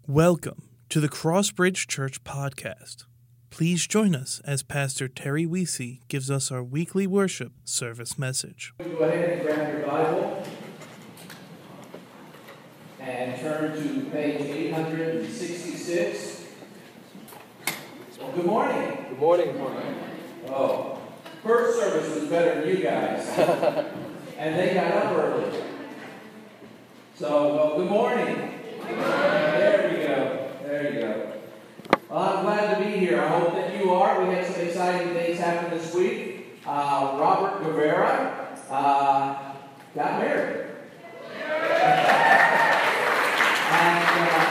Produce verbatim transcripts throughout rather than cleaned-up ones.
Welcome to the Crossbridge Church Podcast. Please join us as Pastor Terry Weesey gives us our weekly worship service message. Go ahead and grab your Bible and turn to page eight sixty-six. Well, good morning. Good morning. Good morning. Oh, first service was better than you guys. And they got up early. So, well, good morning. Good morning. There we go. There you go. Well, I'm glad to be here. I hope that you are. We had some exciting things happen this week. Uh, Robert Guevara uh, got married. and uh,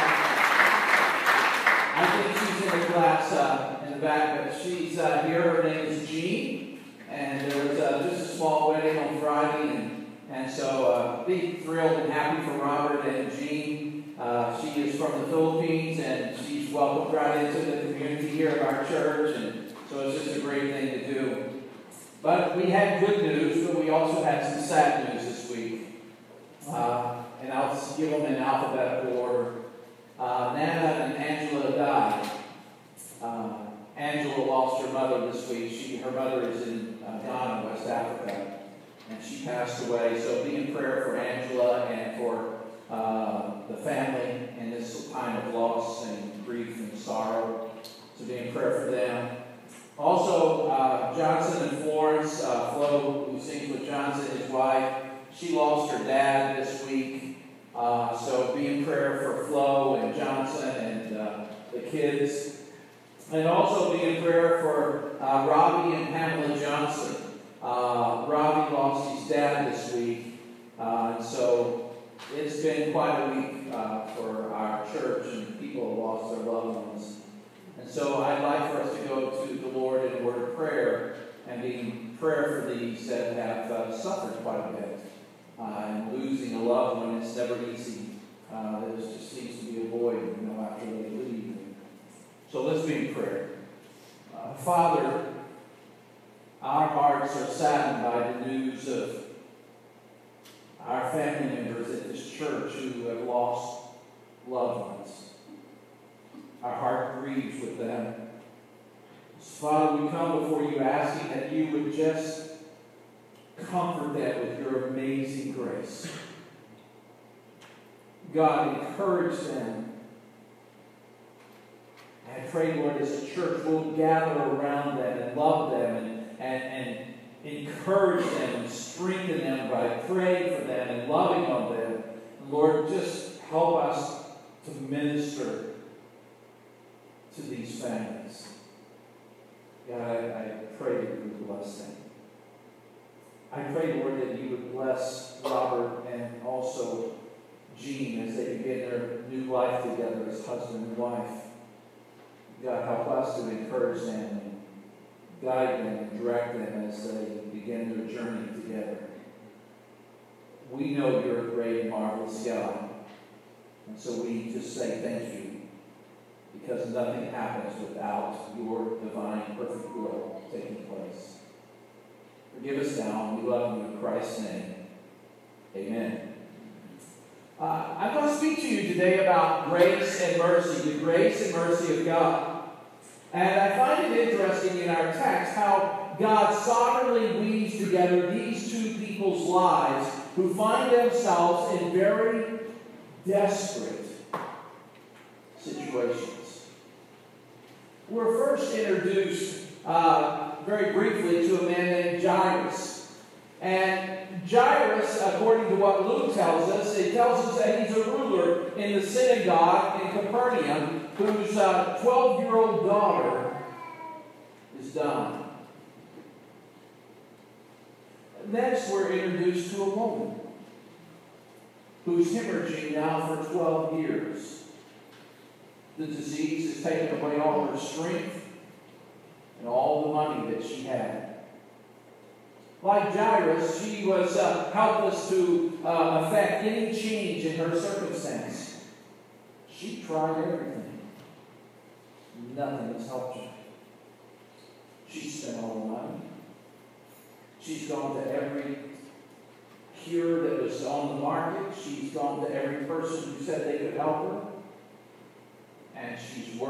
I think she's in the class uh, in the back, but she's uh, here. Her name is Jean. And there was uh, just a small wedding on Friday. And, and so uh, be thrilled and happy for Robert and Jean. Uh, she is from the Philippines, and she's welcomed right into the community here at our church, and so it's just a great thing to do. But we had good news, but we also had some sad news this week. Uh, and I'll give them in alphabetical order. Uh, Nana and Angela died. Uh, Angela lost her mother this week. She, her mother is in uh, Ghana, West Africa, and she passed away. So be in prayer for Angela and for Uh, the family in this time of loss and grief and sorrow. So be in prayer for them. Also, uh, Johnson and Florence, uh, Flo, who sings with Johnson, his wife, she lost her dad this week. Uh, so be in prayer for Flo and Johnson and uh, the kids. And also be in prayer for uh, Robbie and Pamela Johnson. Uh, Robbie lost his dad this week. Uh, and so it's been quite a week uh, for our church, and people have lost their loved ones. And so I'd like for us to go to the Lord in a word of prayer and be in prayer for these that have uh, suffered quite a bit. Uh, and losing a loved one is never easy. Uh, there just seems to be a void, you know, after they leave. So let's be in prayer. Uh, Father, our hearts are saddened by the news of our family members at this church who have lost loved ones. Our heart grieves with them. Father, we come before you asking that you would just comfort them with your amazing grace. God, encourage them. I pray, Lord, as a church, we'll gather around them and love them and, and, and encourage them and strengthen them by praying for them and loving on them. Lord, just help us to minister to these families. God, I, I pray that you would bless them. I pray, Lord, that you would bless Robert and also Jean as they begin their new life together as husband and wife. God, help us to encourage them and guide them and direct them as they begin their journey together. We know you're a great and marvelous God. And so we just say thank you, because nothing happens without your divine perfect will taking place. Forgive us now, and we love you in Christ's name. Amen. Uh, I'm going to speak to you today about grace and mercy, the grace and mercy of God. And I find it interesting in our text how God sovereignly weaves together these two people's lives who find themselves in very desperate situations. We're first introduced uh, very briefly to a man named Jairus. And Jairus, according to what Luke tells us, it tells us that he's a ruler in the synagogue in Capernaum whose uh, twelve-year-old daughter is dying. Next, we're introduced to a woman who's hemorrhaging now for twelve years. The disease has taken away all her strength and all the money that she had. Like Jairus, she was uh, helpless to uh, affect any change in her circumstance. She tried everything. Nothing has helped her. She spent all the money. She's gone to every cure that was on the market. She's gone to every person who said they could help her.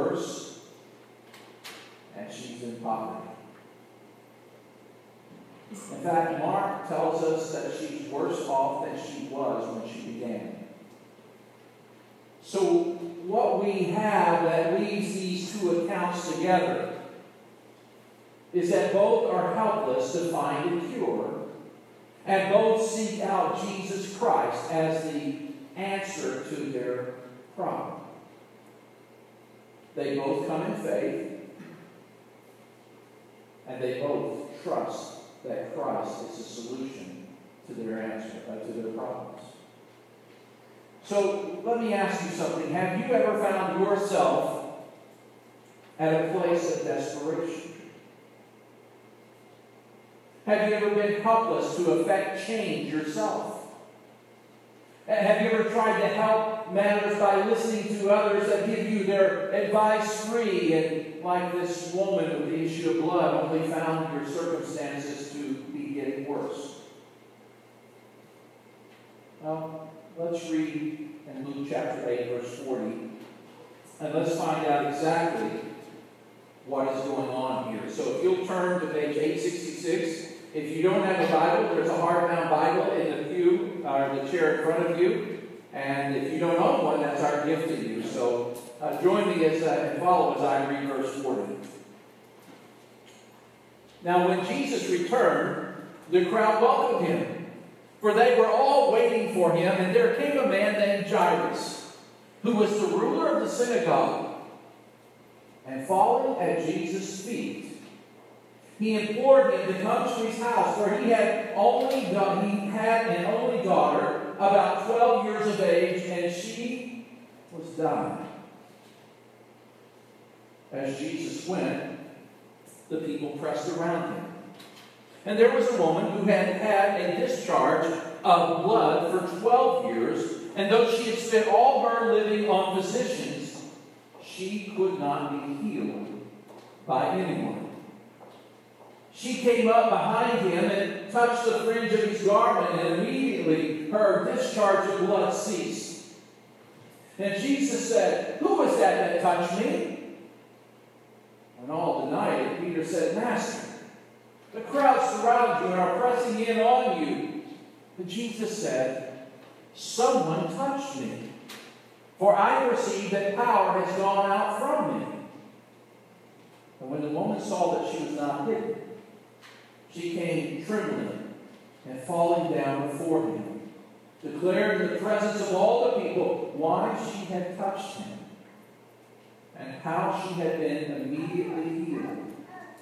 worse, and she's in poverty. In fact, Mark tells us that she's worse off than she was when she began. So what we have that leaves these two accounts together is that both are helpless to find a cure, and both seek out Jesus Christ as the answer to their problem. They both come in faith, and they both trust that Christ is the solution to their answer, uh, to their problems. So let me ask you something. Have you ever found yourself at a place of desperation? Have you ever been helpless to affect change yourself? Have you ever tried to help matters by listening to others that give you their advice free, and like this woman with the issue of blood, only found your circumstances to be getting worse? Well, let's read in Luke chapter eight, verse forty, and let's find out exactly what is going on here. So if you'll turn to page eight sixty-six, if you don't have a Bible, there's a hardbound Bible in the pew, or the chair in front of you. And if you don't own one, that's our gift to you. So uh, join me as, uh, and follow as I read verse forty. Now when Jesus returned, the crowd welcomed him, for they were all waiting for him. And there came a man named Jairus, who was the ruler of the synagogue. And falling at Jesus' feet, he implored him to come to his house, for he had only done, he had an only daughter, about twelve years of age, and she was dying. As Jesus went, the people pressed around him. And there was a woman who had had a discharge of blood for twelve years, and though she had spent all her living on physicians, she could not be healed by anyone. She came up behind him and touched the fringe of his garment, and immediately her discharge of blood ceased. And Jesus said, "Who was that that touched me?" When all denied it, Peter said, "Master, the crowd surround you and are pressing in on you." But Jesus said, "Someone touched me, for I perceive that power has gone out from me." And when the woman saw that she was not hidden, she came trembling and falling down before him, declared in the presence of all the people why she had touched him, and how she had been immediately healed.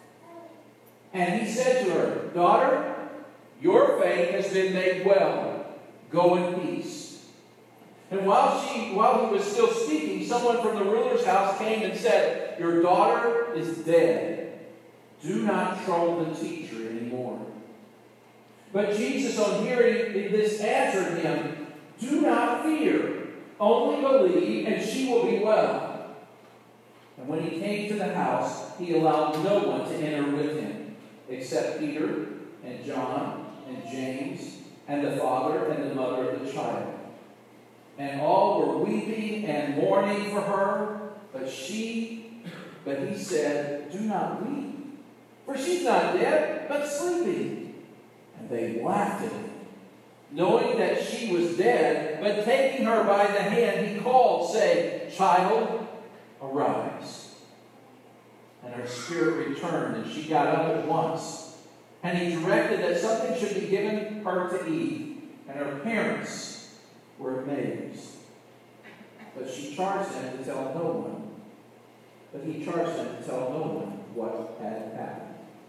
And he said to her, "Daughter, your faith has been made well. Go in peace." And while she, while he was still speaking, someone from the ruler's house came and said, "Your daughter is dead. Do not trouble the teacher anymore." But Jesus, on hearing this, answered him, "Do not fear, only believe, and she will be well." And when he came to the house, he allowed no one to enter with him, except Peter and John and James and the father and the mother of the child. And all were weeping and mourning for her, but she, but he said, "Do not weep, for she's not dead, but sleeping." And they laughed at him, knowing that she was dead. But taking her by the hand, he called, saying, "Child, arise." And her spirit returned, and she got up at once. And he directed that something should be given her to eat. And her parents were amazed. But she charged them to tell no one. But he charged them to tell no one what had happened.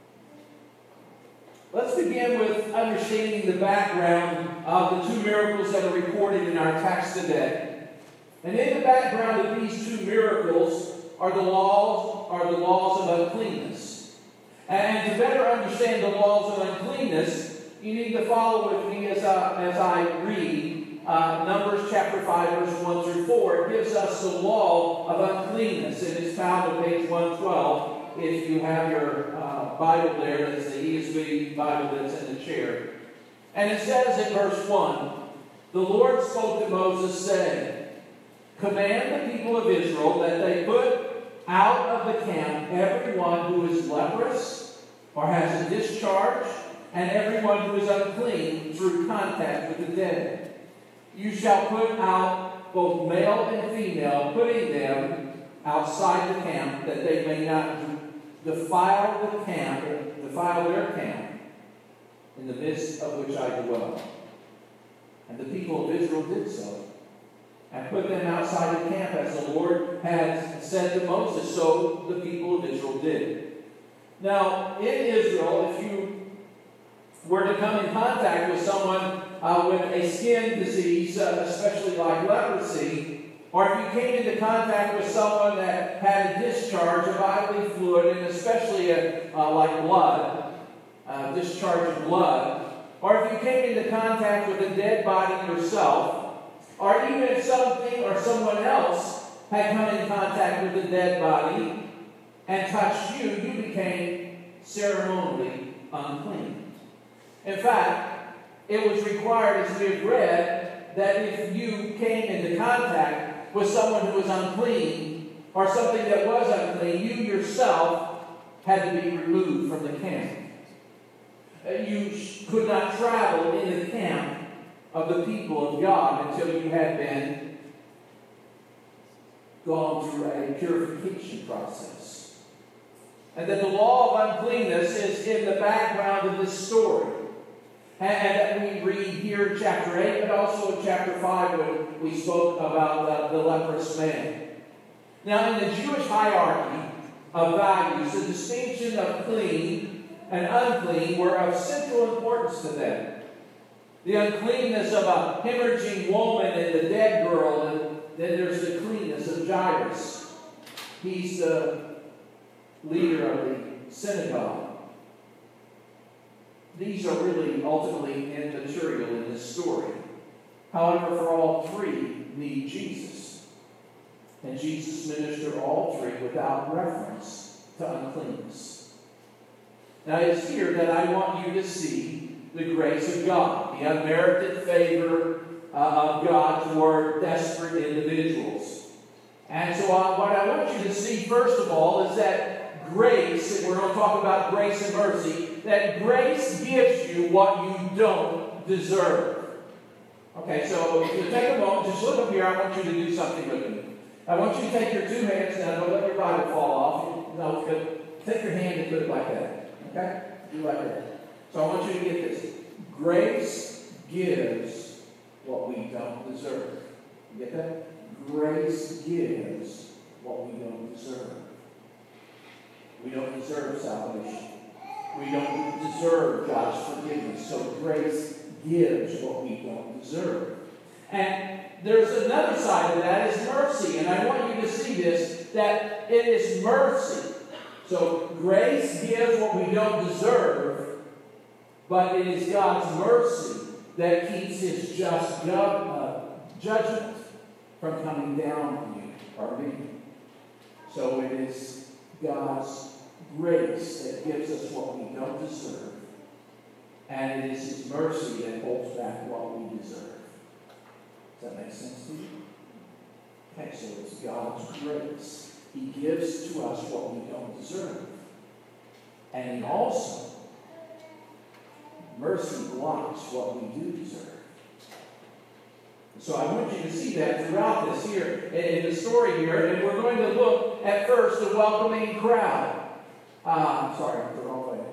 Let's begin with understanding the background of the two miracles that are recorded in our text today. And in the background of these two miracles are the laws, are the laws of uncleanness. And to better understand the laws of uncleanness, you need to follow with me as, uh, as I read uh, Numbers chapter five, verse one through four. It gives us the law of uncleanness. It is found on page one twelve. If you have your uh, Bible there, that's the E S V Bible that's in the chair. And it says in verse one, "The Lord spoke to Moses, saying, Command the people of Israel that they put out of the camp everyone who is leprous or has a discharge, and everyone who is unclean through contact with the dead. You shall put out both male and female, putting them outside the camp, that they may not defile the camp, defile their camp, in the midst of which I dwell. And the people of Israel did so, and put them outside the camp, as the Lord had said to Moses. So the people of Israel did. Now, in Israel, if you were to come in contact with someone uh, with a skin disease, uh, especially like leprosy, or if you came into contact with someone that had a discharge of bodily fluid, and especially a, uh, like blood, uh, discharge of blood, or if you came into contact with a dead body yourself, or even if something or someone else had come in contact with a dead body and touched you, you became ceremonially unclean. In fact, it was required, as we have read, that if you came into contact with someone who was unclean, or something that was unclean, you yourself had to be removed from the camp. You could not travel in the camp of the people of God until you had been gone through a purification process. And that the law of uncleanness is in the background of this story. And that we read here in chapter eight, but also in chapter five when we spoke about the, the leprous man. Now, in the Jewish hierarchy of values, the distinction of clean and unclean were of central importance to them. The uncleanness of a hemorrhaging woman and the dead girl, and then there's the cleanness of Jairus. He's the leader of the synagogue. These are really ultimately immaterial in this story. However, for all three need Jesus. And Jesus ministered all three without reference to uncleanness. Now it's here that I want you to see the grace of God, the unmerited favor uh, of God toward desperate individuals. And so uh, what I want you to see, first of all, is that grace, and we're going to talk about grace and mercy, that grace gives you what you don't deserve. Okay, so if you take a moment, just look up here. I want you to do something with me. I want you to take your two hands now. Don't let your Bible fall off. No, good. Take your hand and put it like that. Okay? Do like that. So I want you to get this. Grace gives what we don't deserve. You get that? Grace gives what we don't deserve. We don't deserve salvation. We don't deserve God's forgiveness. So grace gives what we don't deserve. And there's another side of that is mercy. And I want you to see this, that it is mercy. So grace gives what we don't deserve, but it is God's mercy that keeps His just ju- uh, judgment from coming down on you or me. So it is God's grace that gives us what we don't deserve, and it is His mercy that holds back what we deserve. Does that make sense to you? Okay, so it's God's grace. He gives to us what we don't deserve. And He also, mercy blocks what we do deserve. So I want you to see that throughout this here, in the story here, and we're going to look at first the welcoming crowd. Uh, I'm sorry, I'm the wrong way.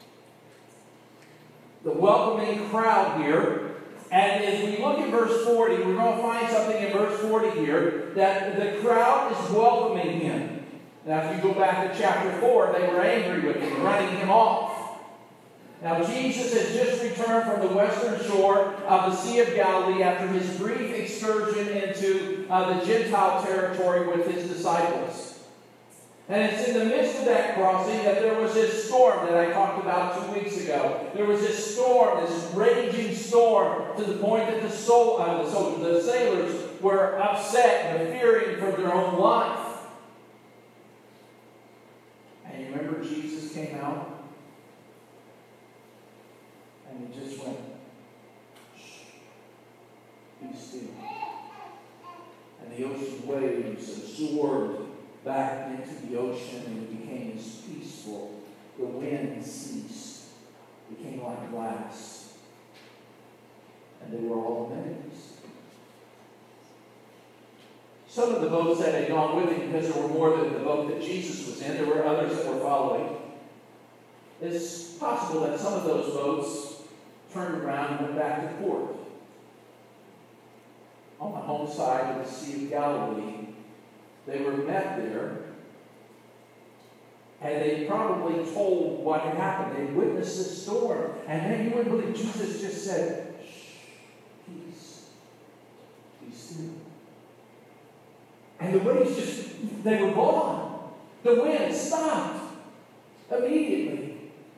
The welcoming crowd here. And as we look at verse forty, we're going to find something in verse forty here, that the crowd is welcoming Him. Now, if you go back to chapter four, they were angry with Him, running Him off. Now, Jesus has just returned from the western shore of the Sea of Galilee after His brief excursion into uh, the Gentile territory with His disciples. And it's in the midst of that crossing that there was this storm that I talked about two weeks ago. There was this storm, this raging storm, to the point that the, soul, uh, the, soldiers, the sailors were upset and fearing for their own life. And you remember Jesus came out and He just went, shh, be still. And the ocean waves absorbed back into the ocean, and it became as peaceful. The wind ceased. It became like glass. And they were all amazed. Some of the boats that had gone with him, because there were more than the boat that Jesus was in, there were others that were following. It's possible that some of those boats turned around and went back to port. On the home side of the Sea of Galilee, they were met there, and they probably told what had happened. They witnessed this storm, and then you wouldn't believe Jesus just said, "Shh, peace, be still." And the waves just, they were gone. The wind stopped immediately.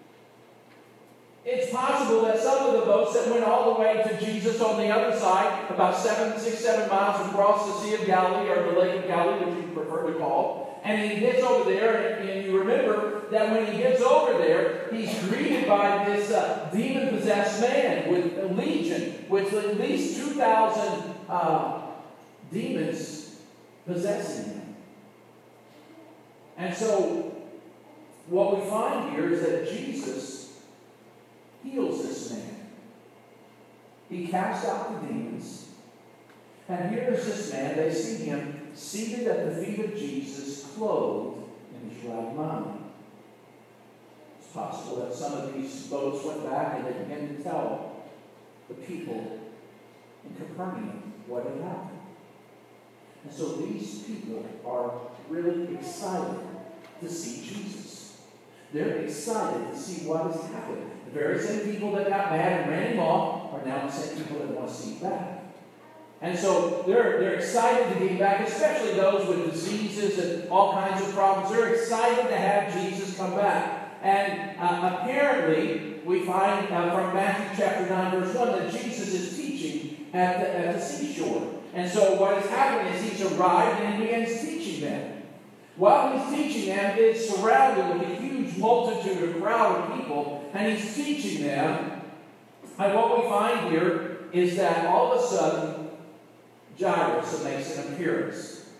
It's possible that some of the boats that went all the way to Jesus on the other side, about seven, six, seven miles across the Sea of Galilee, or the Lake of Galilee, which you prefer to call, and he gets over there, and, and you remember that when he gets over there, he's greeted by this uh, demon-possessed man with a legion, with at least two thousand uh, demons possessing him. And so, what we find here is that Jesus heals this man. He casts out the demons. And here is this man. They see him seated at the feet of Jesus, clothed in his right mind. It's possible that some of these boats went back and they began to tell the people in Capernaum what had happened. And so these people are really excited to see Jesus. They're excited to see what has happened. The very same people that got mad and ran him off are now the same people that want to see him back. And so they're, they're excited to get him back, especially those with diseases and all kinds of problems. They're excited to have Jesus come back. And uh, apparently, we find uh, from Matthew chapter nine, verse one, that Jesus is teaching at the, at the seashore. And so what has happened is he's arrived and he begins teaching them. While he's teaching them, it's surrounded with a huge multitude, a crowd of people, and he's teaching them. And what we find here is that all of a sudden, Jairus makes an appearance.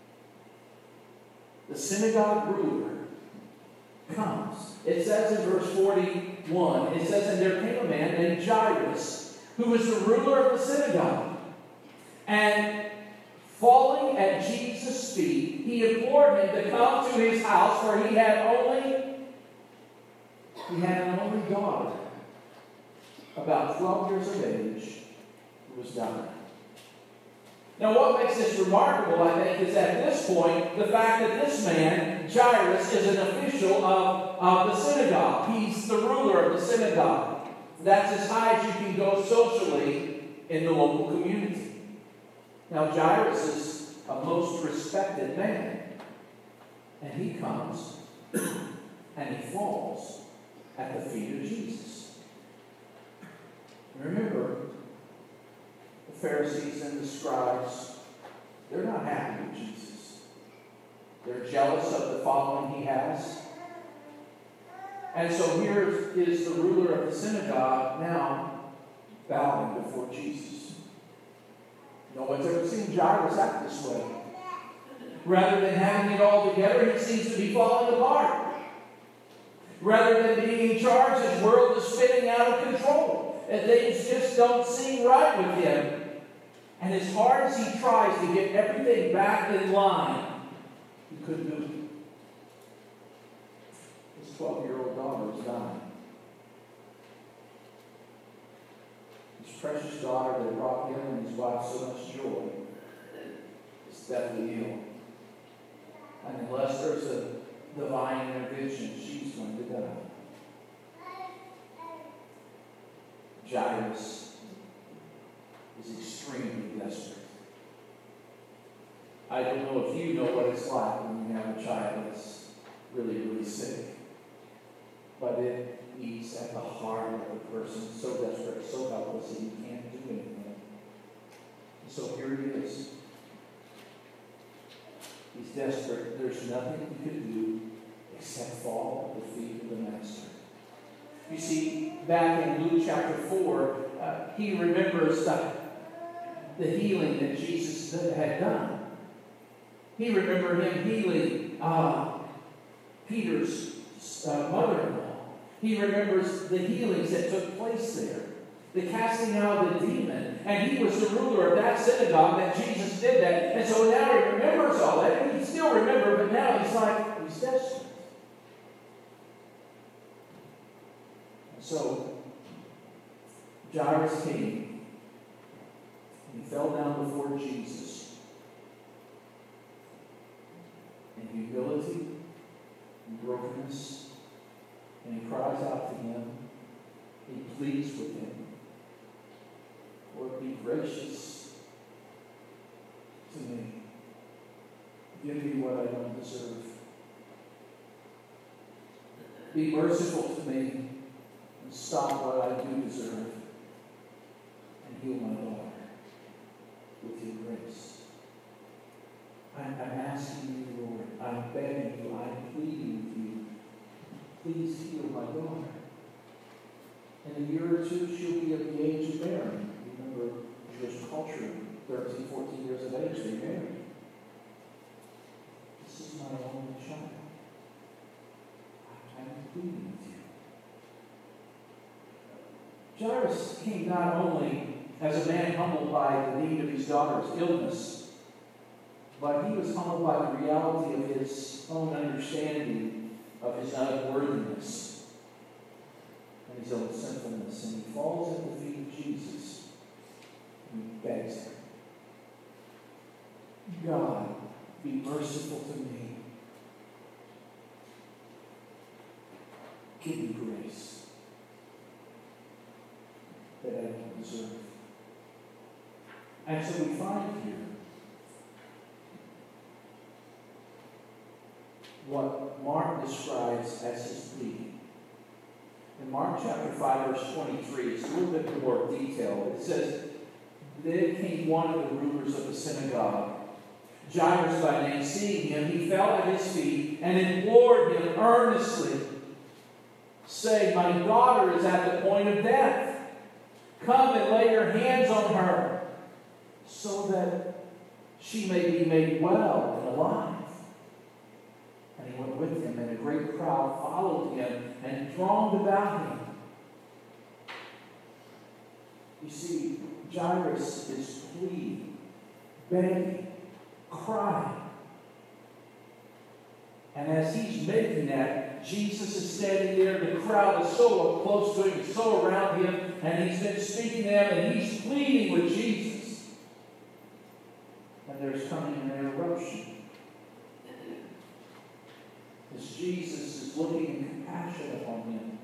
The synagogue ruler comes. It says in verse forty-one, it says, "And there came a man named Jairus, who was the ruler of the synagogue. And falling at Jesus' feet, he implored him to come to his house, for he had only, he had an only daughter, about twelve years of age, who was dying." Now, what makes this remarkable, I think, is at this point, the fact that this man, Jairus, is an official of, of the synagogue. He's the ruler of the synagogue. That's as high as you can go socially in the local community. Now, Jairus is a most respected man. And he comes and he falls at the feet of Jesus. Remember, the Pharisees and the scribes, they're not happy with Jesus. They're jealous of the following he has. And so here is the ruler of the synagogue now bowing before Jesus. No one's ever seen Jairus act this way. Rather than having it all together, he seems to be falling apart. Rather than being in charge, his world is spinning out of control. And things just don't seem right with him. And as hard as he tries to get everything back in line, he couldn't do it. His twelve-year-old daughter is dying. His precious daughter that brought him and his wife so much joy is deathly ill. And unless there's a divine intervention, she's going to die. Jairus is extremely desperate. I don't know if you know what it's like when you have a child that's really, really sick. But it eats at the heart of the person, so desperate, so helpless, that he can't do anything. And so here he is. He's desperate. There's nothing he could do except fall at the feet of the Master. You see, back in Luke chapter four, uh, he remembers the, the healing that Jesus had done. He remembered him healing uh, Peter's uh, mother-in-law. He remembers the healings that took place there, the casting out of the demon. And he was the ruler of that synagogue that Jesus did that. And so now he remembers all that. And he still remembers, but now he's like, he's desperate. And so Jairus came. And he fell down before Jesus in humility and brokenness. And he cries out to him. He pleads with him. Lord, be gracious to me. Give me what I don't deserve. Be merciful to me and stop what I do deserve. And heal my daughter with your grace. I'm, I'm asking you, Lord. I'm begging you. I'm pleading with you. Please heal my daughter. In a year or two, she'll be of the age of bearing. Remember, Jewish culture, thirteen, fourteen years of age, they married. This is my only child. I'm pleading with you. Jairus came not only as a man humbled by the need of his daughter's illness, but he was humbled by the reality of his own understanding of his unworthiness and his own sinfulness. And he falls at the feet of Jesus and he begs him, God, be merciful to me. Give me grace that I don't deserve. And so we find here what Mark describes as his plea. In Mark chapter five, verse twenty-three, it's a little bit more detailed. It says, Then came one of the rulers of the synagogue, Jairus by name. Seeing him, he fell at his feet and implored him earnestly, saying, My daughter is at the point of death. Come and lay your hands on her, so that she may be made well and alive. And he went with him, and a great crowd followed him and thronged about him. You see, Jairus is pleading, begging, crying. And as he's making that, Jesus is standing there. The crowd is so close to him, so around him, and he's been speaking to them, and he's pleading with Jesus. And there's coming an interruption. As Jesus is looking in compassion upon him,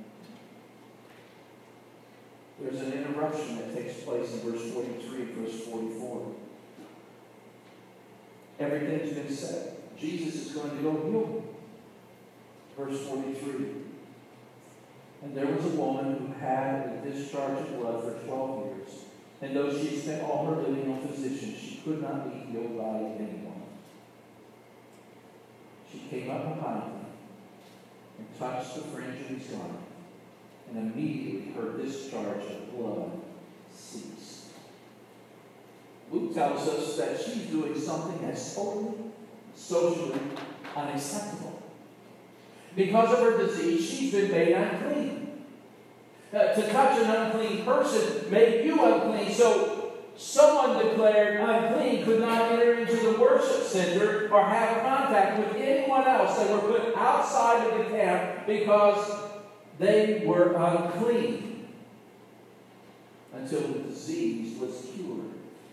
there's an interruption that takes place in verse forty-three and verse forty-four. Everything's been said. Jesus is going to go heal him. Verse forty-three. And there was a woman who had a discharge of blood for twelve years. And though she spent all her living on physicians, she could not be healed by anyone. She came up behind him and touched the fringe of his garment, and immediately her discharge of blood ceased. Luke tells us that she's doing something that's totally socially unacceptable. Because of her disease, she's been made unclean. Uh, to touch an unclean person made you unclean. So someone declared unclean could not enter into the worship center or have contact with anyone else. They were put outside of the camp because they were unclean until the disease was cured.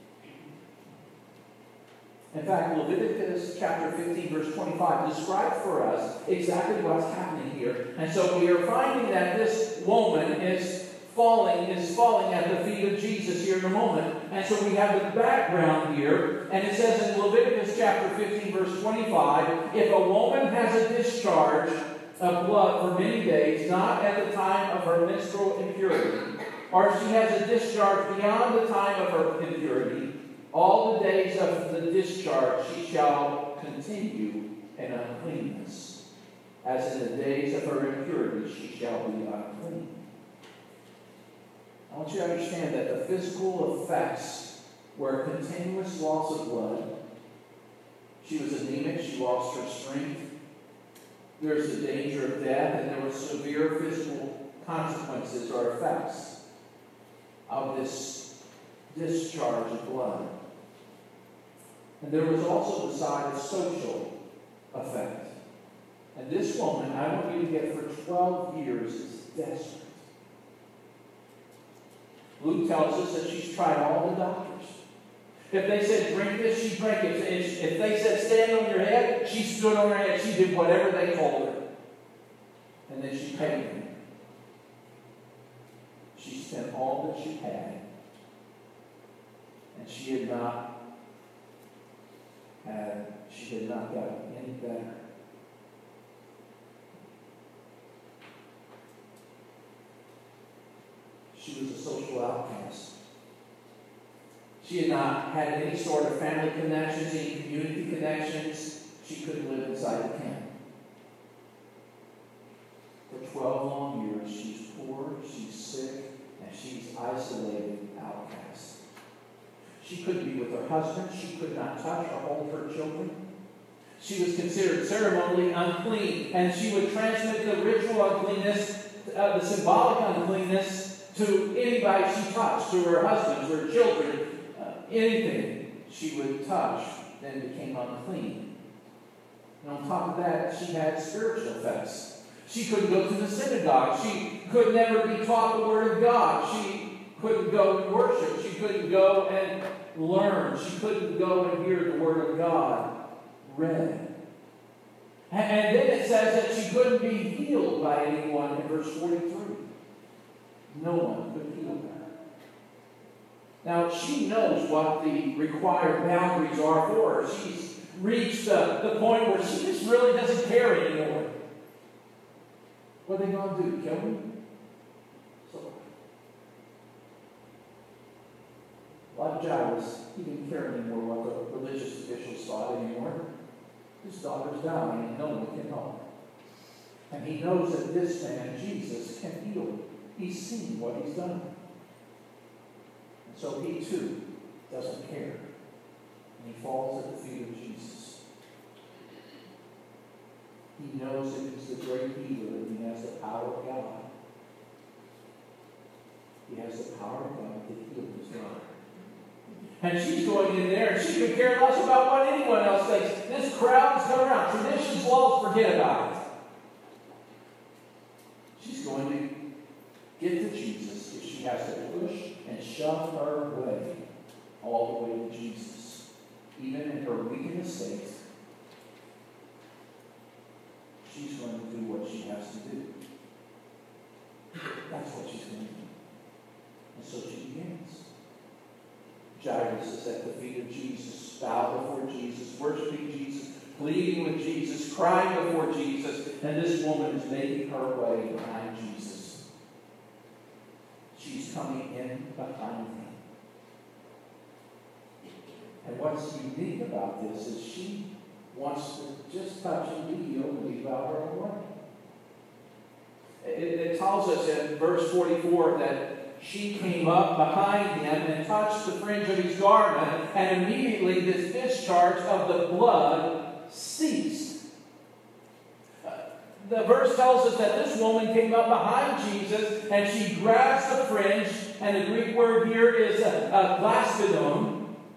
In fact, Leviticus chapter fifteen, verse twenty-five describes for us exactly what's happening here. And so we are finding that this woman is falling, is falling at the feet of Jesus here in a moment. And so we have the background here. And it says in Leviticus chapter fifteen, verse twenty-five, if a woman has a discharge of blood for many days, not at the time of her menstrual impurity, or if she has a discharge beyond the time of her impurity, all the days of the discharge she shall continue in uncleanness. As in the days of her impurity she shall be unclean. I want you to understand that the physical effects were continuous loss of blood, She was anemic. She lost her strength. There's the danger of death, and there were severe physical consequences or effects of this discharge of blood. And there was also the side of social effect. And this woman, I want you to get for twelve years, is desperate. Luke tells us that she's tried all the doctors. If they said, drink this, she drank it. If, if they said, stand on your head, she stood on her head. She did whatever they told her. And then she paid them. She spent all that she had. And she had not had, she had not gotten any better. She was a social outcast. She had not had any sort of family connections, any community connections. She couldn't live inside the camp. For twelve long years, she's poor, she's sick, and she's isolated outcast. She couldn't be with her husband. She could not touch or hold her children. She was considered ceremonially unclean, and she would transmit the ritual uncleanness, uh, the symbolic uncleanness, to anybody she touched, to her husband, to her children. Anything she would touch then became unclean. And on top of that, she had spiritual effects. She couldn't go to the synagogue. She could never be taught the Word of God. She couldn't go and worship. She couldn't go and learn. She couldn't go and hear the Word of God read. And then it says that she couldn't be healed by anyone in verse forty-three. No one could heal her. Now, she knows what the required boundaries are for her. She's reached uh, the point where she just really doesn't care anymore. What are they going to do? Kill me? So, like Jairus, he didn't care anymore what the religious officials thought anymore. His daughter's dying and no one can help her. And he knows that this man, Jesus, can heal her. He's seen what he's done. So he too doesn't care. And he falls at the feet of Jesus. He knows that he's the great healer and he has the power of God. He has the power of God to heal his daughter. And she's going in there and she could care less about what anyone else thinks. This crowd is coming around. Traditions, laws, forget about it. She's going to get to Jesus if she has to push and shove her way all the way to Jesus. Even in her weakened state, she's going to do what she has to do. That's what she's going to do. And so she begins. Jairus is at the feet of Jesus, bow before Jesus, worshiping Jesus, pleading with Jesus, crying before Jesus, and this woman is making her way behind Jesus. She's coming in behind him. And what's unique about this is she wants to just touch and be healed and leave out her own way. It, it tells us in verse forty-four that she came up behind him and touched the fringe of his garment, and immediately this discharge of the blood ceased. Uh, the verse tells us that this woman came up behind Jesus and she grabs the fringe, and the Greek word here is a, a glaspidon.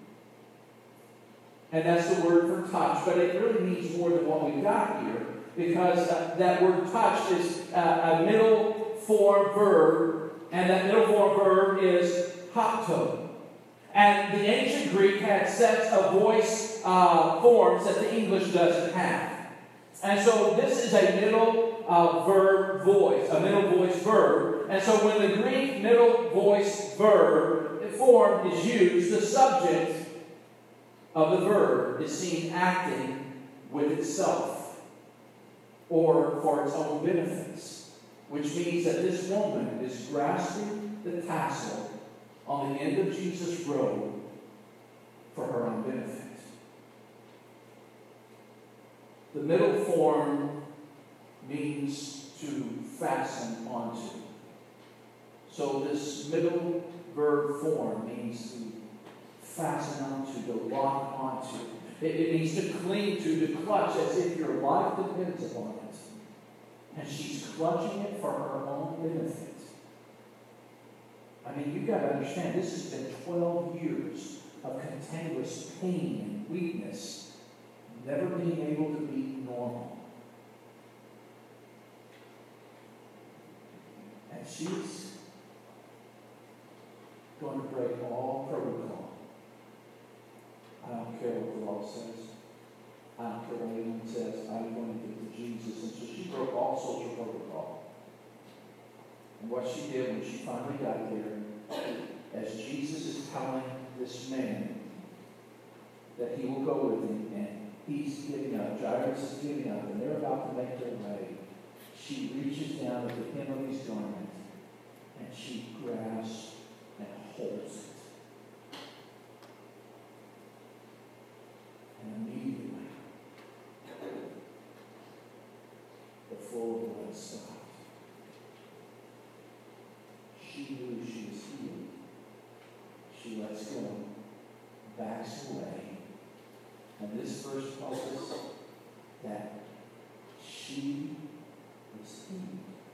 And that's the word for touch, but it really means more than what we've got here, because uh, that word touch is uh, a middle form verb, and that middle form verb is hapto. And the ancient Greek had sets of voice uh, forms that the English doesn't have. And so this is a middle uh, verb voice, a middle voice verb. And so when the Greek middle voice verb form is used, the subject of the verb is seen acting with itself or for its own benefits, which means that this woman is grasping the tassel on the end of Jesus' robe for her own benefit. The middle form means to fasten onto. So this middle verb form means to fasten onto, to lock onto. It, it means to cling to, to clutch as if your life depends upon it. And she's clutching it for her own benefit. I mean, you've got to understand, this has been twelve years of continuous pain and weakness, never being able to be normal. And she's going to break all protocol. I don't care what the law says. I don't care what anyone says. I'm going to get to Jesus. And so she broke all social protocol. And what she did when she finally got there, as Jesus is telling this man that he will go with him, and he's giving up, Jairus is giving up, and they're about to make their way, she reaches down to the hem of his garment, and she grasps and holds it. And immediately, the flow of blood stopped. She knew she was healed. She lets go, backs away, and this verse tells us that she was healed.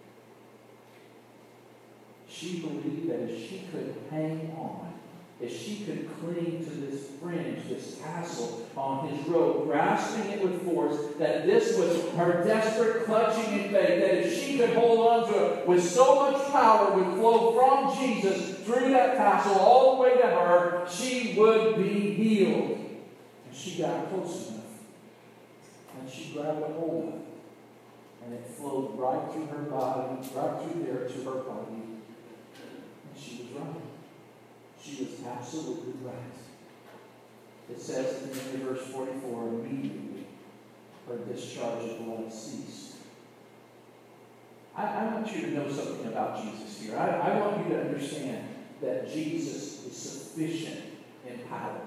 She believed that if she could hang on, if she could cling to this fringe, this tassel on his robe, grasping it with force, that this was her desperate clutching in faith, that if she could hold on to it with so much power would flow from Jesus through that tassel all the way to her, she would be healed. And she got close enough, and she grabbed a hold of it, and it flowed right through her body, right through there to her body, and she was right. She was absolutely right. It says at the end of verse forty-four, immediately her discharge of blood ceased. I, I want you to know something about Jesus here. I, I want you to understand that Jesus is sufficient in power.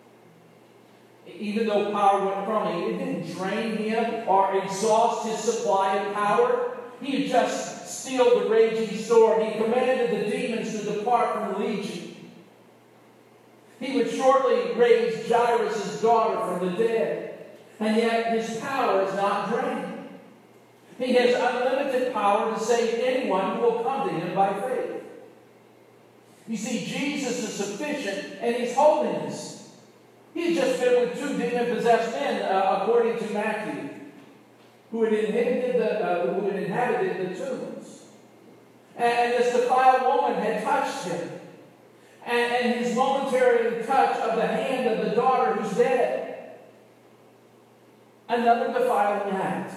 Even though power went from him, it didn't drain him or exhaust his supply of power. He had just stilled the raging storm. He commanded the demons to depart from the legion. He would shortly raise Jairus' daughter from the dead. And yet his power is not drained. He has unlimited power to save anyone who will come to him by faith. You see, Jesus is sufficient in his holiness. He had just been with two demon-possessed men, uh, according to Matthew, who had inhabited the, uh, who had inhabited the tombs. And this defiled woman had touched him. And, and his momentary touch of the hand of the daughter who's dead. Another defiling act.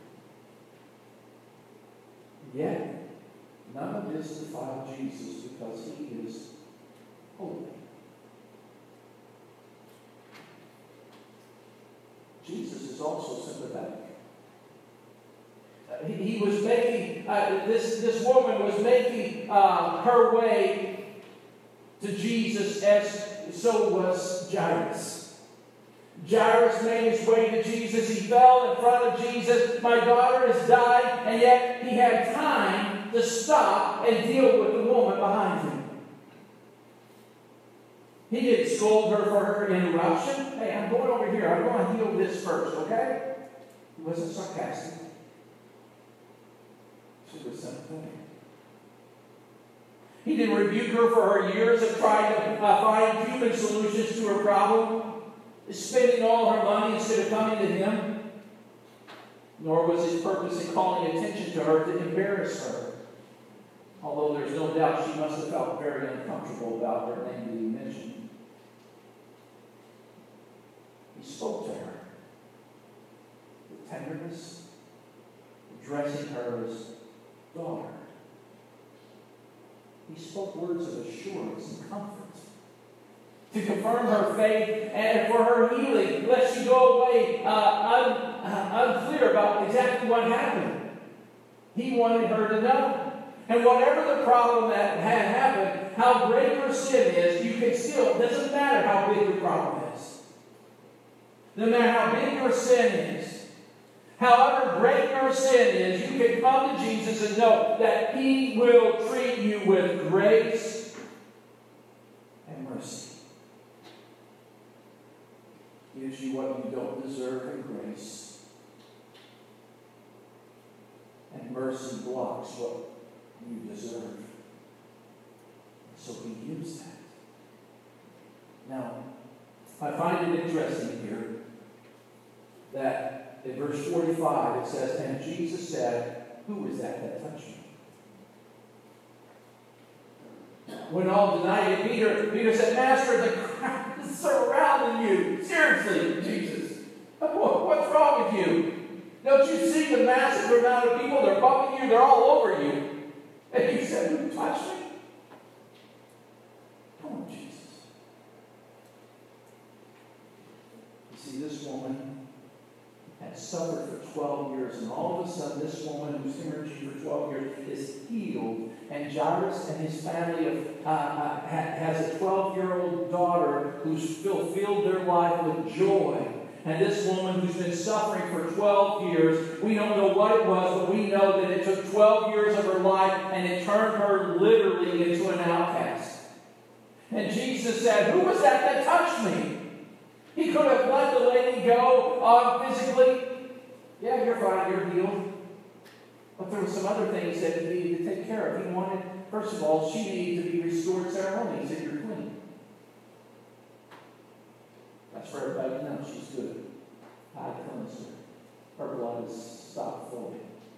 Yet, none of this defiled Jesus because he is holy. Jesus is also sympathetic. Uh, he, he was making, uh, this, this woman was making uh, her way to Jesus, as so was Jairus. Jairus made his way to Jesus. He fell in front of Jesus. My daughter has died, and yet he had time to stop and deal with the woman behind him. He didn't scold her for her interruption. Hey, I'm going over here. I'm going to heal this first, okay? He wasn't sarcastic. She was sympathetic. He didn't rebuke her for her years of trying to uh, find human solutions to her problem, spending all her money instead of coming to him. Nor was his purpose in calling attention to her to embarrass her. Although there's no doubt she must have felt very uncomfortable about her name being mentioned. He spoke to her with tenderness, addressing her as daughter. He spoke words of assurance and comfort to confirm her faith and for her healing, lest she go away uh, un, uh, unclear about exactly what happened. He wanted her to know. And whatever the problem that had happened, how great her sin is, you can still, it doesn't matter how big the problem is. No matter how big your sin is, however great your sin is, you can come to Jesus and know that he will treat you with grace and mercy. Gives you what deserve in grace. And mercy blocks what you deserve. So he gives that. Now, I find it interesting here that in verse forty-five it says, and Jesus said, who is that that touched me? When all denied it, Peter, Peter said, Master, the crowd is surrounding you. Seriously, Jesus. What's wrong with you? Don't you see the massive amount of people? They're bumping you. They're all over you. And you said, who touched me? Come on, Jesus. You see, this woman had suffered for twelve years, and all of a sudden this woman who's hemorrhaging for twelve years is healed. And Jairus and his family of, uh, uh, ha- has a twelve-year-old daughter who's fulfilled their life with joy. And this woman who's been suffering for twelve years, we don't know what it was, but we know that it took twelve years of her life and it turned her literally into an outcast. And Jesus said, who was that that touched me? He could have let the lady go uh, physically. Yeah, you're fine, you're healed. But there were some other things that he needed to take care of. He wanted, first of all, she needed to be restored ceremonially. He said, you're clean. That's for everybody to know. She's good. I cleansed her. Her blood is stopped flowing.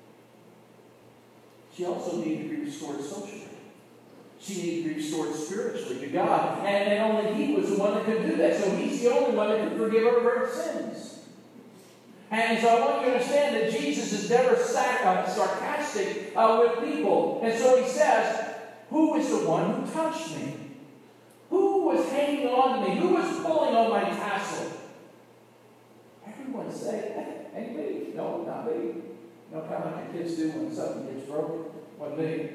She also needed to be restored socially. She needed to be restored spiritually to God. And, and only He was the one that could do that. So He's the only one that could forgive her of her sins. And so I want you to understand that Jesus is never sac- uh, sarcastic uh, with people. And so He says, who is the one who touched me? Who was hanging on to me? Who was pulling on my tassel? Everyone say, hey, ain't me. No, not me. You know, kind of like the kids do when something gets broken. Wasn't me.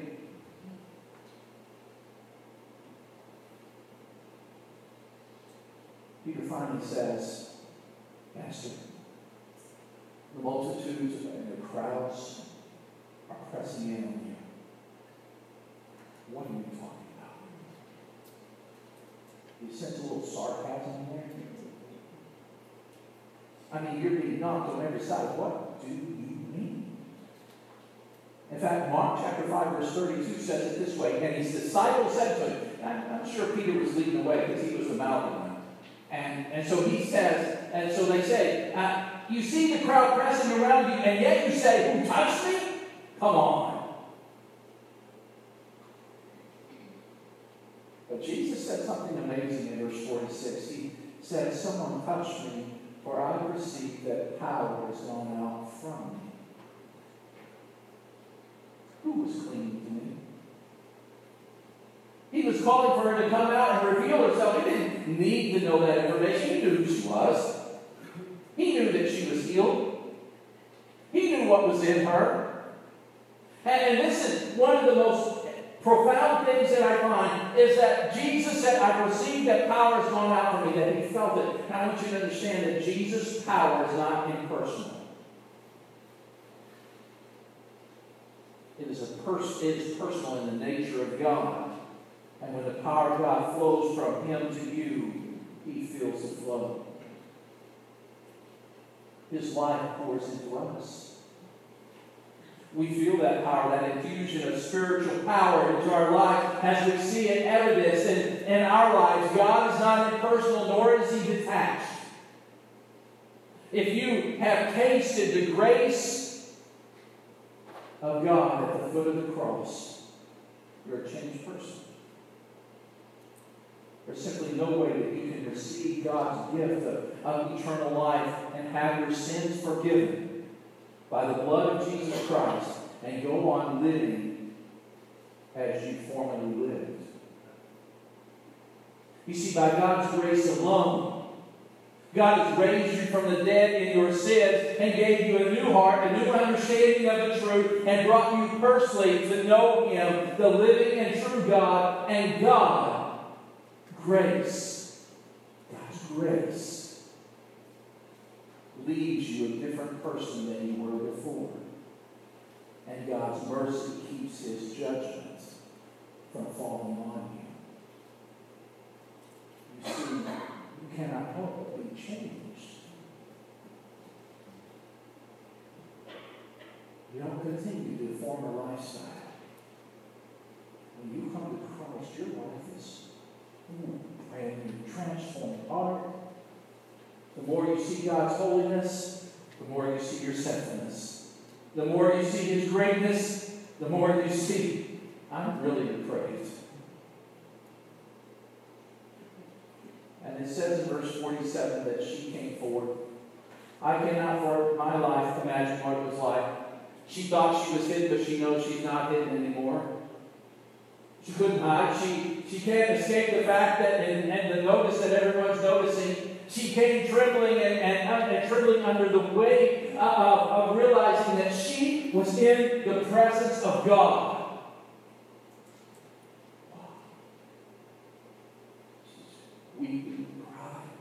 Peter finally says, Master, the multitudes and the crowds are pressing in on you. What are you talking about? You sense a little sarcasm in there? I mean, you're being knocked on every side. What do you mean? In fact, Mark chapter five, verse thirty-two says it this way, and his disciples said to him, I'm, I'm sure Peter was leading the way because he was the mouthy one. And, and so he says, and so they say, uh, you see the crowd pressing around you, and yet you say, who touched me? Come on. But Jesus said something amazing in verse forty-six. He said, someone touched me, for I perceive that power has gone out from me. Who was clinging to me? He was calling for her to come out and reveal herself. He didn't need to know that information. He knew who she was. He knew that she was healed. He knew what was in her. And, and listen, one of the most profound things that I find is that Jesus said, I perceive that power has gone out from me, that he felt it. And I want you to understand that Jesus' power is not impersonal. It is, a pers- it is personal in the nature of God. And when the power of God flows from Him to you, He feels the flow. His life pours into us. We feel that power, that infusion of spiritual power into our life as we see it evidenced in, in our lives. God is not impersonal, nor is He detached. If you have tasted the grace of God at the foot of the cross, you're a changed person. There's simply no way that you can receive God's gift of, of eternal life and have your sins forgiven by the blood of Jesus Christ and go on living as you formerly lived. You see, by God's grace alone, God has raised you from the dead in your sins and gave you a new heart, a new understanding of the truth, and brought you personally to know Him, the living and true God, and God. Grace, God's grace, leaves you a different person than you were before. And God's mercy keeps His judgments from falling on you. You see, you cannot help but be changed You don't continue the former lifestyle. When you come to Christ, your life is brand new, transformed heart. The more you see God's holiness, the more you see your sinfulness. The more you see His greatness, the more you see, I'm really depraved. And it says in verse forty-seven that she came forward. I cannot for my life imagine what it was like. She thought she was hidden, but she knows she's not hidden anymore. She couldn't hide. She, she can't escape the fact that, and, and the notice that everyone's noticing, she came trembling and, and, and trembling under the weight of, of realizing that she was in the presence of God. Weeping, crying,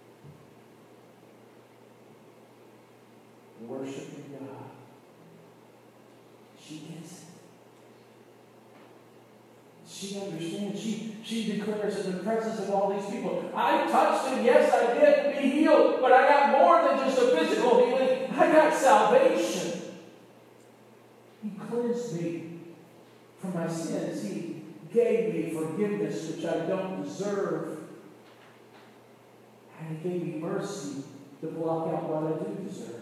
worshiping God. She gets it. She understands. She, she declares in the presence of all these people, I touched him, yes I did, to be healed, but I got more than just a physical healing. I got salvation. He cleansed me from my sins. He gave me forgiveness which I don't deserve. And He gave me mercy to block out what I do deserve.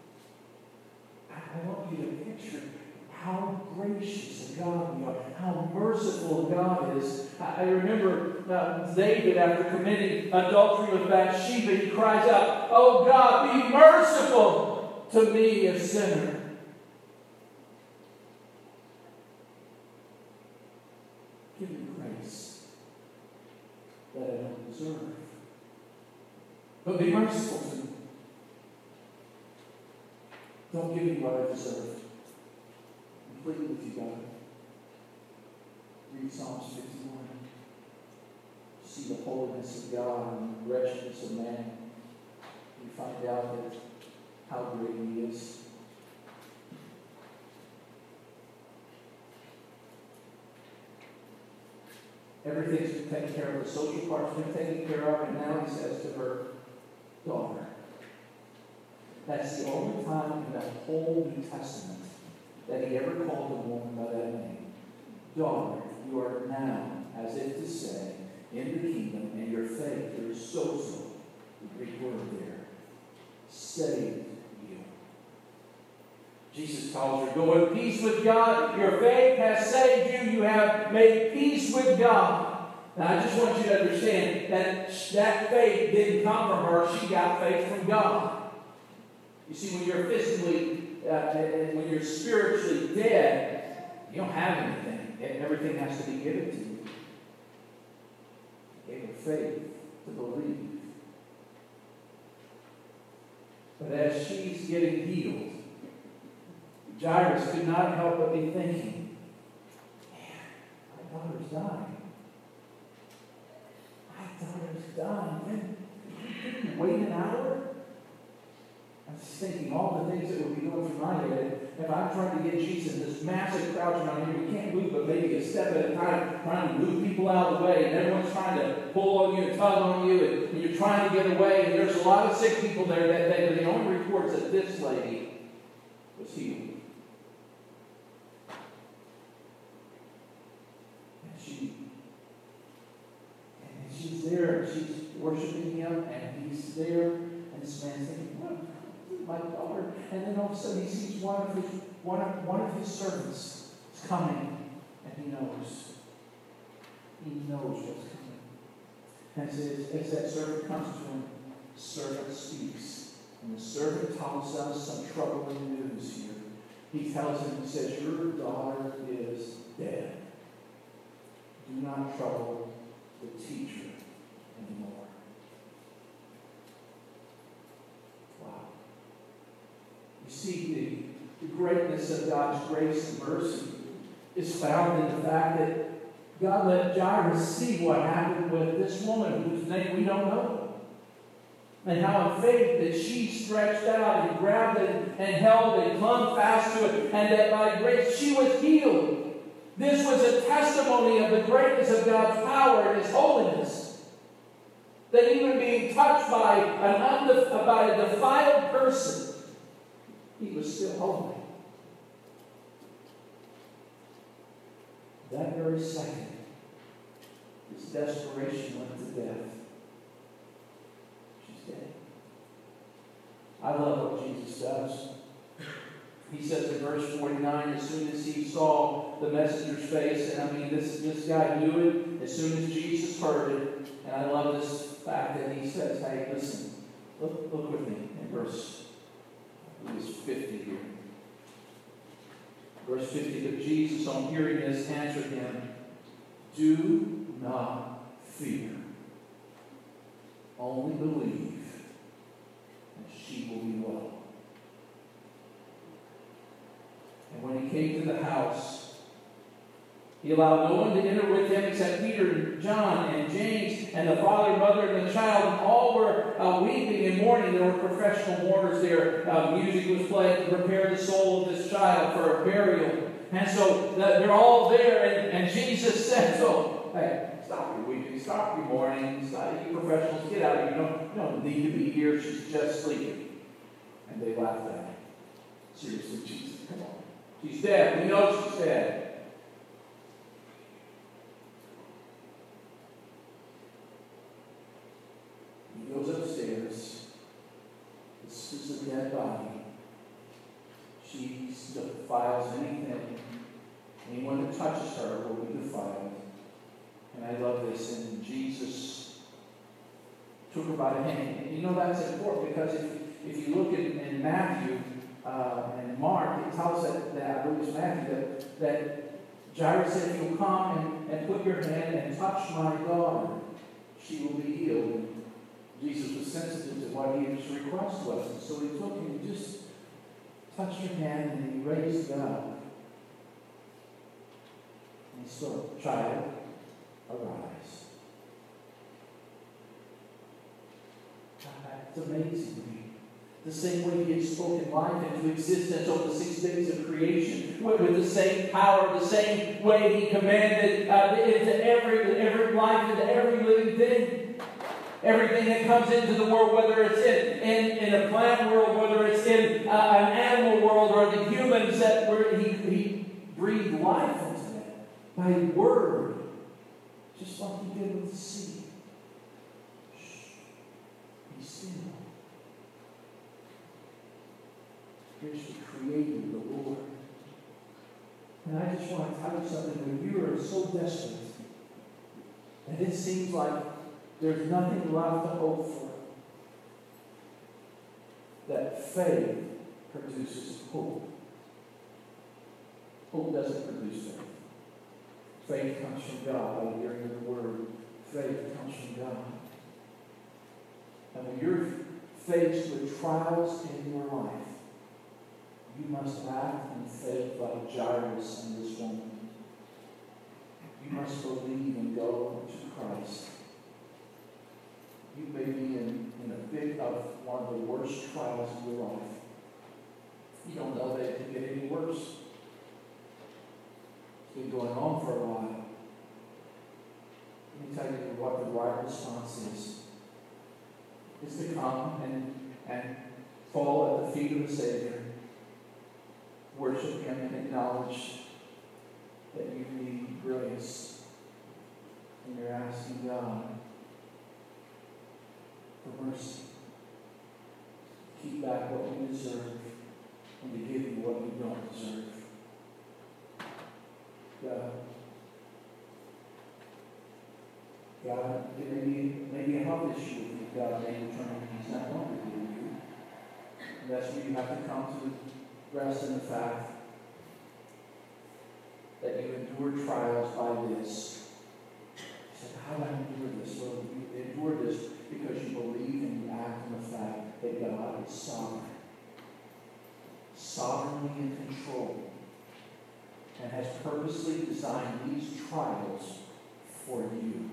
I want you to picture how gracious a God we are, how merciful God is. I remember uh, David, after committing adultery with Bathsheba, he cries out, oh God, be merciful to me, a sinner. Give me grace that I don't deserve. But be merciful to me. Don't give me what I deserve. Completely with you, God. Read Psalms fifty-one. See the holiness of God and the wretchedness of man. You find out that how great He is. Everything's been taken care of. The social part's been taken care of. And now He says to her, daughter. That's the only time in the whole New Testament that He ever called a woman by that name. Daughter, you are now, as if to say, in the kingdom, and your faith, there is sozo, the Greek word there, saved you. Jesus tells her, go in peace with God. Your faith has saved you. You have made peace with God. Now, I just want you to understand that that faith didn't come from her. She got faith from God. You see, when you're physically, uh, and when you're spiritually dead, you don't have anything. Everything has to be given to you. You gave her faith to believe. But as she's getting healed, Jairus could not help but be thinking, man, my daughter's dying. My daughter's dying. Can you wait an hour? I'm just thinking all the things that would be going through my head if I'm trying to get Jesus, this massive crowd around here. We can't move but maybe a step at a time, trying to move people out of the way, and everyone's trying to pull on you and tug on you, and, and you're trying to get away, and there's a lot of sick people there that day, but the only reports that this lady was healed. And she, and she's there, and she's worshiping Him, and He's there, and this man's thinking, what? My daughter, and then all of a sudden he sees one of his one of one of his servants is coming, and he knows. He knows what's coming. And as, as that servant comes to him, the servant speaks, and the servant tells us some troubling news here. He tells him, he says, "Your daughter is dead. Do not trouble the teacher anymore." You see, the, the greatness of God's grace and mercy is found in the fact that God let Jairus see what happened with this woman whose name we don't know. And how in faith that she stretched out and grabbed it and held it and clung fast to it, and that by grace she was healed. This was a testimony of the greatness of God's power and His holiness. That even being touched by, an undef- by a defiled person, He was still holy. that very second, his desperation went to death. She's dead. I love what Jesus does. He says in verse forty-nine, as soon as he saw the messenger's face, and I mean, this, this guy knew it as soon as Jesus heard it, and I love this fact that he says, hey, listen, look, look with me in verse, it was fifty here. Verse fifty, but Jesus, on hearing this, answered him, do not fear, only believe, and she will be well. And when he came to the house, he allowed no one to enter with him except Peter and John and James and the father, mother, and the child. And all were uh, weeping and mourning. There were professional mourners there. Uh, music was playing to prepare the soul of this child for a burial. And so the, they're all there. And, and Jesus said, so, hey, stop your weeping. Stop your mourning. Stop, you professionals, get out of here. You don't, you don't need to be here. She's just sleeping. And they laughed at him. Seriously, Jesus, come on. She's dead. We know she's dead. He goes upstairs. This is a dead body. She defiles anything. Anyone that touches her will be defiled. And I love this. And Jesus took her by the hand. And you know that's important because if, if you look in, in Matthew, Uh, and Mark, it tells us that, that I believe it's Matthew, that, that Jairus said, if you'll come and, and put your hand and touch my daughter, she will be healed. And Jesus was sensitive to what his request was. And so he took him and just touched her hand and he raised it up. And he spoke, child, arise. God, it's amazing to me. The same way he had spoken life into existence on the six days of creation, with, with the same power, the same way he commanded uh, into every, every life, into every living thing. Everything that comes into the world, whether it's in, in, in a plant world, whether it's in uh, an animal world, or the humans that were, he, he breathed life into them by word, just like he did with the sea. Shh, be still. Here's the Creator, the Lord. And I just want to tell you something. When you are so desperate, and it seems like there's nothing left to hope for, that faith produces hope. Hope doesn't produce faith. Faith comes from God by hearing the Word. Faith comes from God. And when you're faced with trials in your life, you must act in faith like Jairus and this woman. You must believe and go to Christ. You may be in, in a bit of one of the worst trials of your life. You don't know that it can get any worse. It's been going on for a while. Let me tell you what the right response is. It's to come and, and fall at the feet of the Savior. Worship Him and acknowledge that you need grace. And you're asking God for mercy. Keep back what you deserve and to give you what you don't deserve. God, God, it may be, maybe a health issue with you. God may determine He's not going to heal you. And that's where you have to come to rest in the fact that you endure trials by this. You said, how do I endure this? Well, you endure this because you believe and you act on the fact that God is sovereign. Sovereignly in control. And has purposely designed these trials for you.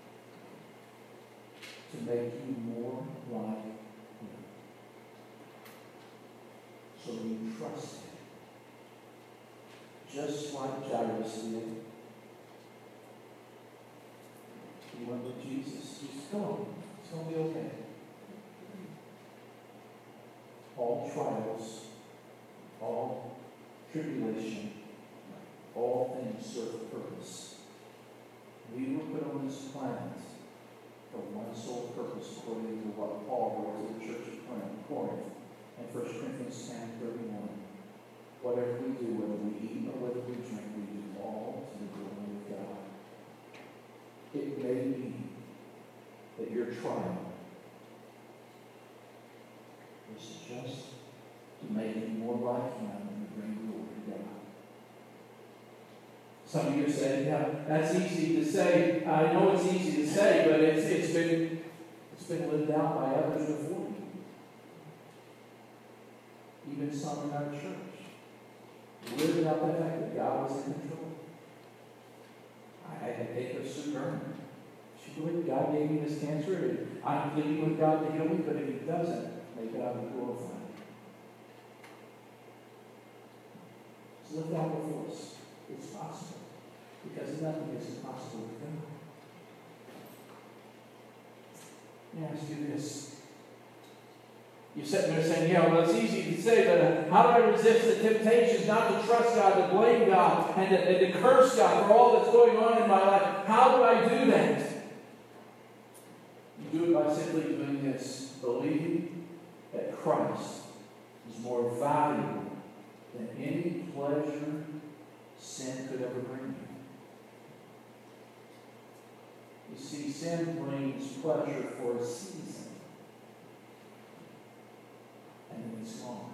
To make you more like Him. So you trust Him. Just like Jairus did. He went with Jesus. Just go. It's going to be okay. All trials, all tribulation, all things serve a purpose. We were put on this planet for one sole purpose, according to what Paul wrote to the church of Corinth in First Corinthians ten thirty-one. Whatever we do, whether we eat or whether we drink, we do all to the glory of God. It may be that your trial is just to make you more like Him and to bring glory to God. Some of you say, yeah, that's easy to say. I know it's easy to say, but it's, it's been it's been lived out by others before you. Even some in our church. Living out the fact that God was in control. I had to take her Sue German. She believed God gave me this cancer. I'm pleading with God to heal me, but if He doesn't, may God be glorified. It's lived out before us. It's possible. Because nothing is impossible with God. Let me ask you this. You're sitting there saying, yeah, well, it's easy to say, but how do I resist the temptations not to trust God, to blame God, and to, and to curse God for all that's going on in my life? How do I do that? You do it by simply doing this, believing that Christ is more valuable than any pleasure sin could ever bring you. You see, sin brings pleasure for a season. And then it's gone.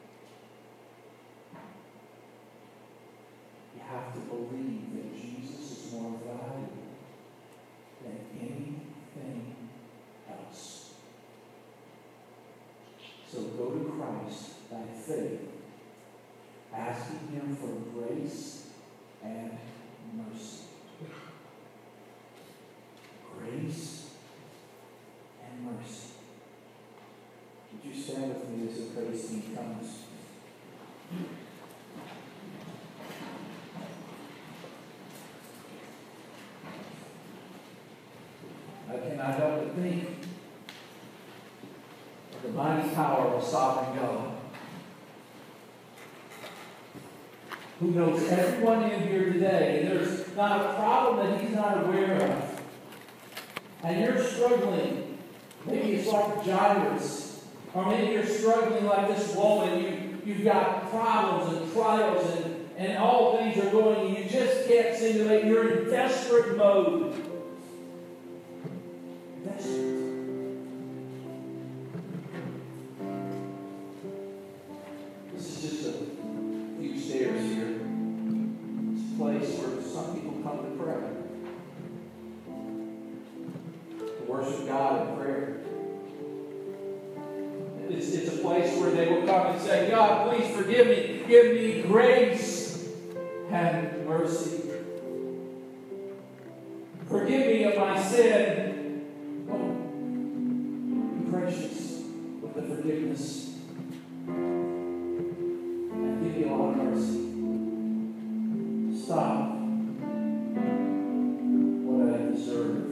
You have to believe that Jesus is more valuable than anything else. So go to Christ by faith, asking Him for grace and mercy. Grace and mercy. Would you stand with me as the praise team comes? I cannot help but think of the mighty power of a sovereign God, who knows everyone in here today, and there's not a problem that He's not aware of. And you're struggling. Maybe it's like Jairus. Or maybe you're struggling like this woman. You, you've got problems and trials and, and all things are going and you just can't seem to make. You're in desperate mode. Desperate. This is just a few stairs here. It's a place where some people come to pray. Worship God in prayer. It's, it's a place where they will come and say, God, please forgive me. Give me grace and mercy. Forgive me of my sin. Oh, be gracious with the forgiveness. And give me a lot of mercy. Stop what I deserve.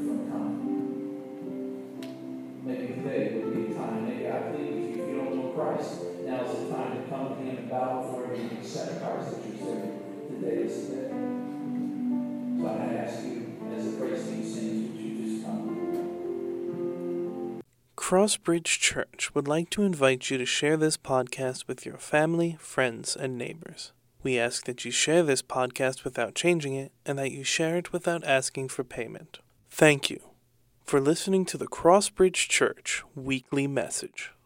Maybe today would be a time, maybe I plead with you, if you don't know Christ, now is the time to come to Him and bow before Him and accept Christ that you're saving. Today is the day. So I ask you, as the praise team sings, would you just come? Crossbridge Church would like to invite you to share this podcast with your family, friends, and neighbors. We ask that you share this podcast without changing it, and that you share it without asking for payment. Thank you for listening to the Crossbridge Church Weekly Message.